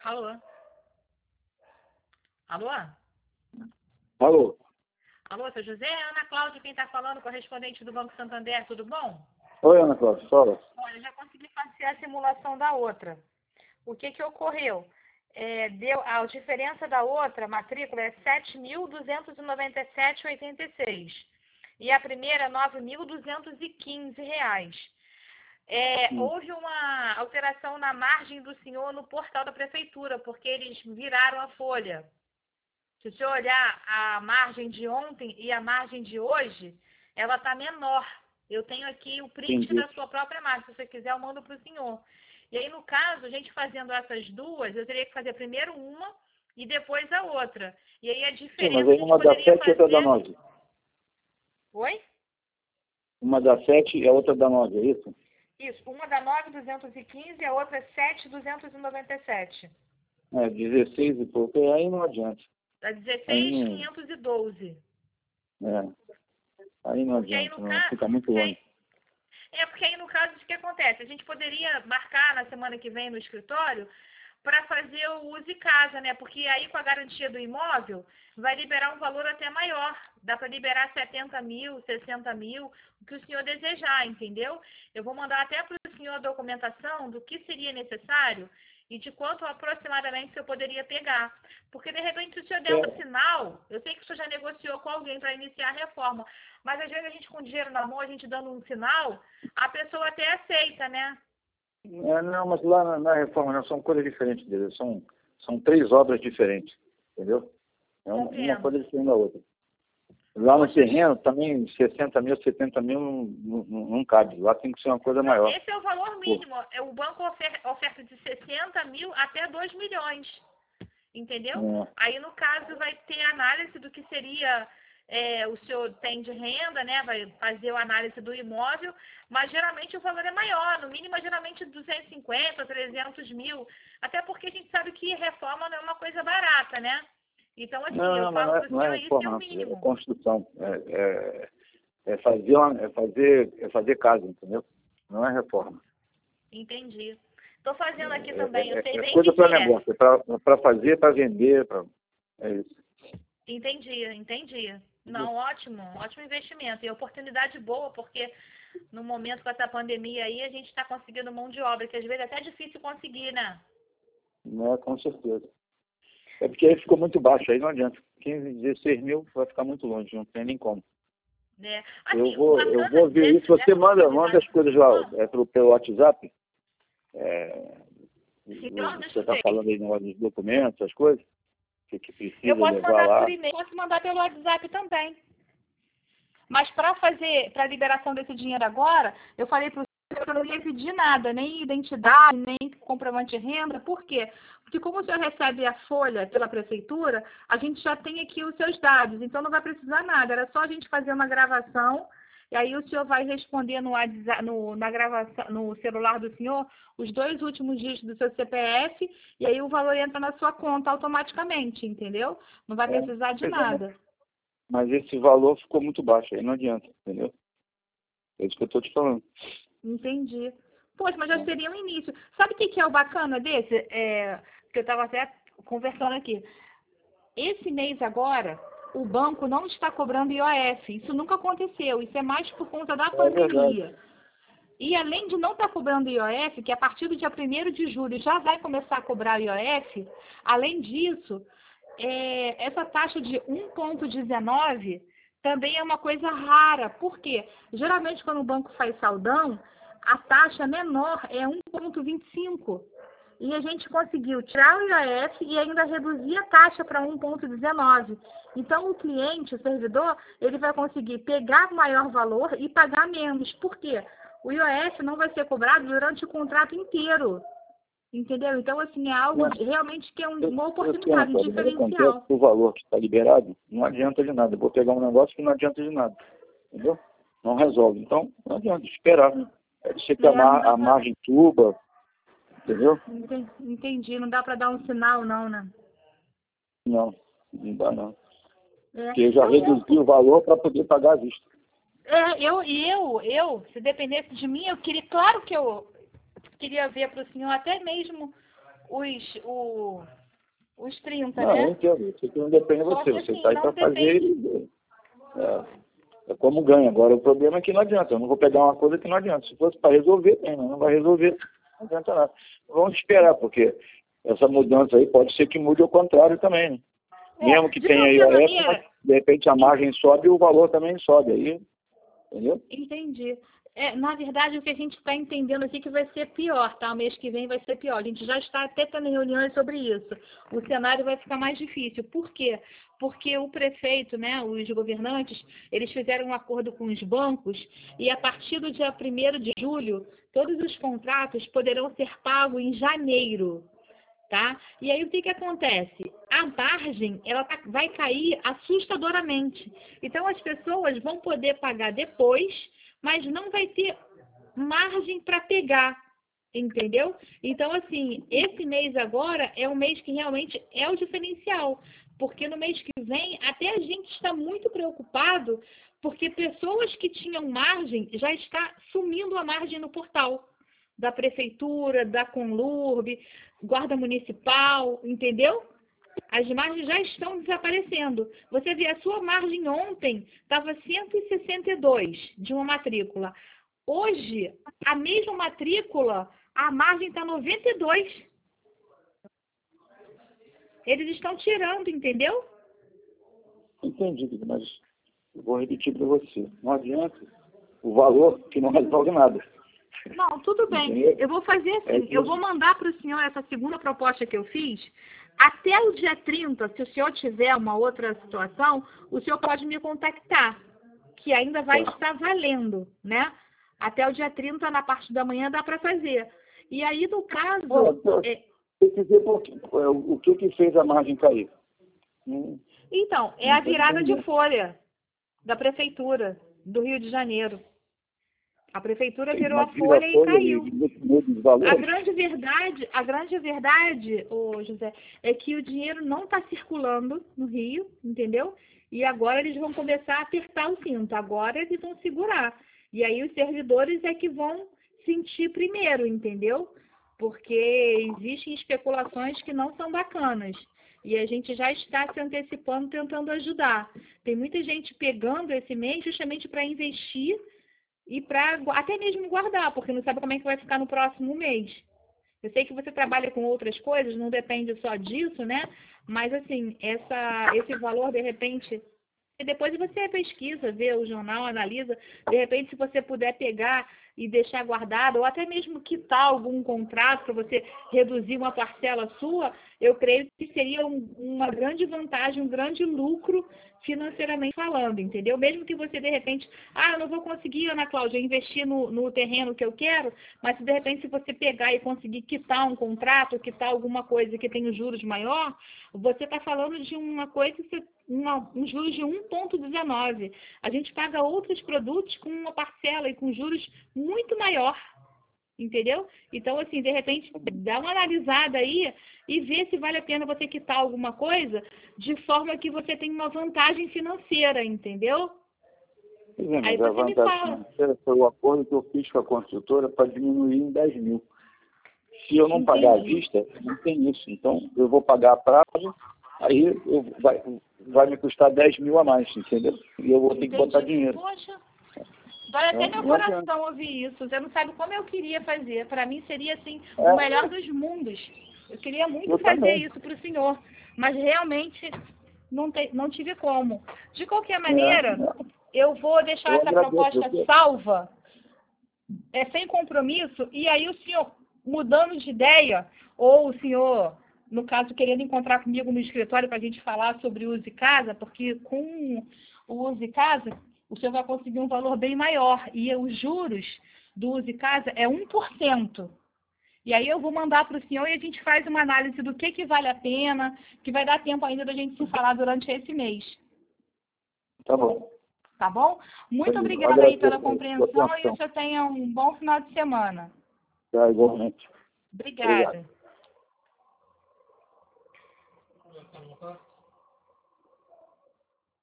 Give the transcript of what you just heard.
Alô? Alô? Alô? Alô, seu José? É Ana Cláudia quem está falando, correspondente do Banco Santander, tudo bom? Oi, Ana Cláudia, fala. Olha, já consegui fazer a simulação da outra. O que ocorreu? A diferença da outra matrícula é R$ 7.297,86 e a primeira é R$ 9.215. Houve uma alteração na margem do senhor no portal da prefeitura, porque eles viraram a folha. Se você olhar a margem de ontem e a margem de hoje, ela está menor. Eu tenho aqui o print da sua própria margem. Se você quiser, eu mando para o senhor. E aí, no caso, a gente fazendo essas duas, eu teria que fazer primeiro uma e depois a outra. E aí a diferença... Sim, mas aí uma dá 7 e outra dá 9. Oi? Uma dá 7 e a outra dá 9, é isso? Isso, uma dá 9.215 e a outra é 7.297. 16 e pouco, aí não adianta. Dá 16.512. Aí não adianta, não, fica muito longe. Porque aí no caso, o que acontece? A gente poderia marcar na semana que vem no escritório para fazer o uso de casa, né? Porque aí com a garantia do imóvel vai liberar um valor até maior. Dá para liberar 70 mil, 60 mil, o que o senhor desejar, entendeu? Eu vou mandar até para o senhor a documentação do que seria necessário e de quanto aproximadamente o senhor poderia pegar. Porque, de repente, se o senhor der um sinal, eu sei que o senhor já negociou com alguém para iniciar a reforma, mas às vezes a gente com dinheiro na mão, a gente dando um sinal, a pessoa até aceita, né? Não, mas lá na reforma não, são coisas diferentes deles, são 3 obras diferentes, entendeu? É uma coisa diferente da outra. Lá no terreno, também 60 mil, 70 mil não cabe. Lá tem que ser uma coisa maior. Esse é o valor mínimo. O banco oferta de 60 mil até 2 milhões. Entendeu? Aí, no caso, vai ter análise do que seria o senhor tem de renda, né? Vai fazer a análise do imóvel, mas geralmente o valor é maior. No mínimo, geralmente 250, 300 mil. Até porque a gente sabe que reforma não é uma coisa barata, né? Então, assim, eu falo para o senhor, isso é o mínimo. É construção. É fazer casa, entendeu? Não é reforma. Entendi. Estou fazendo aqui também. Eu sei bem coisa que para negócio, para fazer, para vender. É isso. Entendi. Não, ótimo investimento. E oportunidade boa, porque no momento com essa pandemia aí, a gente está conseguindo mão de obra, que às vezes é até difícil conseguir, né? Com certeza. É porque aí ficou muito baixo, aí não adianta. 15, 16 mil vai ficar muito longe, não tem nem como. Assim, eu vou ver isso. Você manda as coisas lá pelo WhatsApp. Você está falando aí dos documentos, as coisas que precisa eu posso levar mandar lá. por e-mail, posso mandar pelo WhatsApp também. Mas para a liberação desse dinheiro agora, eu falei para o senhor que eu não ia pedir nada, nem identidade, nem comprovante de renda. Por quê? Porque como o senhor recebe a folha pela prefeitura, a gente já tem aqui os seus dados, então não vai precisar nada. Era só a gente fazer uma gravação. E aí o senhor vai responder na gravação, no celular do senhor os 2 últimos dígitos do seu CPF e aí o valor entra na sua conta automaticamente, entendeu? Não vai precisar de nada. Mas esse valor ficou muito baixo, aí não adianta, entendeu? É isso que eu estou te falando. Entendi. Poxa, mas já seria um início. Sabe o que é o bacana desse? Que eu estava até conversando aqui. Esse mês agora, o banco não está cobrando IOF. Isso nunca aconteceu. Isso é mais por conta da pandemia. E além de não estar cobrando IOF, que a partir do dia 1º de julho já vai começar a cobrar IOF, além disso, essa taxa de 1,19 também é uma coisa rara. Por quê? Geralmente, quando o banco faz saldão, a taxa menor é 1,25. E a gente conseguiu tirar o IOF e ainda reduzir a taxa para 1,19. Então, o cliente, o servidor, ele vai conseguir pegar maior valor e pagar menos. Por quê? O IOF não vai ser cobrado durante o contrato inteiro. Entendeu? Então, assim, é algo realmente que é uma oportunidade, um diferencial. O valor que está liberado não adianta de nada. Eu vou pegar um negócio que não adianta de nada. Entendeu? Não resolve. Então, não adianta esperar. Pode ser que a margem tuba. Entendeu? Entendi. Não dá para dar um sinal, não, né? Não dá, não. Porque eu já reduzi o valor para poder pagar à vista. Se dependesse de mim, claro que eu queria ver para o senhor até mesmo os 30, não, né? eu entendo. Isso aqui não depende de você. Você está aí para fazer. É como ganha. Agora, o problema é que não adianta. Eu não vou pegar uma coisa que não adianta. Se fosse para resolver, bem, mas não vai resolver. Não adianta nada. Vamos esperar, porque essa mudança aí pode ser que mude ao contrário também, né? Mesmo que tenha aí a época, de repente a margem sobe e o valor também sobe. Aí, entendeu? Entendi. Na verdade, o que a gente está entendendo aqui é que vai ser pior, tá? O mês que vem vai ser pior. A gente já está até tendo reuniões sobre isso. O cenário vai ficar mais difícil. Por quê? Porque o prefeito, né, os governantes, eles fizeram um acordo com os bancos e a partir do dia 1º de julho, todos os contratos poderão ser pagos em janeiro. Tá? E aí o que acontece? A margem vai cair assustadoramente. Então as pessoas vão poder pagar depois, mas não vai ter margem para pegar, entendeu? Então assim, esse mês agora é um mês que realmente é o diferencial, porque no mês que vem até a gente está muito preocupado, porque pessoas que tinham margem já está sumindo a margem no portal da prefeitura, da Conlurb, guarda municipal, entendeu? As margens já estão desaparecendo. Você vê, a sua margem ontem estava 162 de uma matrícula. Hoje, a mesma matrícula, a margem está 92. Eles estão tirando, entendeu? Entendi, mas eu vou repetir para você. Não adianta o valor que não resolve nada. Não, tudo bem. Eu vou fazer assim, eu vou mandar para o senhor essa segunda proposta que eu fiz. Até o dia 30, se o senhor tiver uma outra situação, o senhor pode me contactar, que ainda vai estar valendo, né? Até o dia 30, na parte da manhã, dá para fazer. E aí, no caso... O que fez a margem cair? Então, é a virada de folha da Prefeitura do Rio de Janeiro. A prefeitura virou a folha e caiu. A grande verdade, ô José, é que o dinheiro não está circulando no Rio, entendeu? E agora eles vão começar a apertar o cinto. Agora eles vão segurar. E aí os servidores é que vão sentir primeiro, entendeu? Porque existem especulações que não são bacanas. E a gente já está se antecipando, tentando ajudar. Tem muita gente pegando esse mês justamente para investir e para até mesmo guardar, porque não sabe como é que vai ficar no próximo mês. Eu sei que você trabalha com outras coisas, não depende só disso, né? Mas, assim, esse valor, de repente... E depois você pesquisa, vê o jornal, analisa. De repente, se você puder pegar e deixar guardado, ou até mesmo quitar algum contrato para você reduzir uma parcela sua, eu creio que seria uma grande vantagem, um grande lucro financeiramente falando, entendeu? Mesmo que você, de repente, eu não vou conseguir, Ana Cláudia, investir no terreno que eu quero, mas se de repente se você pegar e conseguir quitar um contrato, quitar alguma coisa que tem os juros maior, você está falando de uma coisa, um juros de 1,19. A gente paga outros produtos com uma parcela e com juros muito maior, entendeu? Então, assim, de repente, dá uma analisada aí e vê se vale a pena você quitar alguma coisa de forma que você tenha uma vantagem financeira, entendeu? Aí você me fala. Foi o acordo que eu fiz com a construtora para diminuir em 10 mil. Se eu não pagar à vista, não tem isso. Então, eu vou pagar a prazo, aí vai me custar 10 mil a mais, entendeu? E eu vou ter que botar dinheiro. Poxa, dói até meu coração ouvir isso. Você não sabe como eu queria fazer. Para mim seria, assim, o melhor dos mundos. Eu queria muito fazer isso para o senhor, mas realmente não tive como. De qualquer maneira, eu vou deixar essa proposta salva, sem compromisso, e aí o senhor, mudando de ideia, ou o senhor, no caso, querendo encontrar comigo no escritório para a gente falar sobre o Use Casa, porque com o Use Casa, o senhor vai conseguir um valor bem maior, e os juros do Use Casa é 1%. E aí eu vou mandar para o senhor e a gente faz uma análise do que vale a pena, que vai dar tempo ainda da gente se falar durante esse mês. Tá bom. Tá bom? Muito obrigada aí pela compreensão e o senhor tenha um bom final de semana. Tá, igualmente. Obrigada. Obrigado.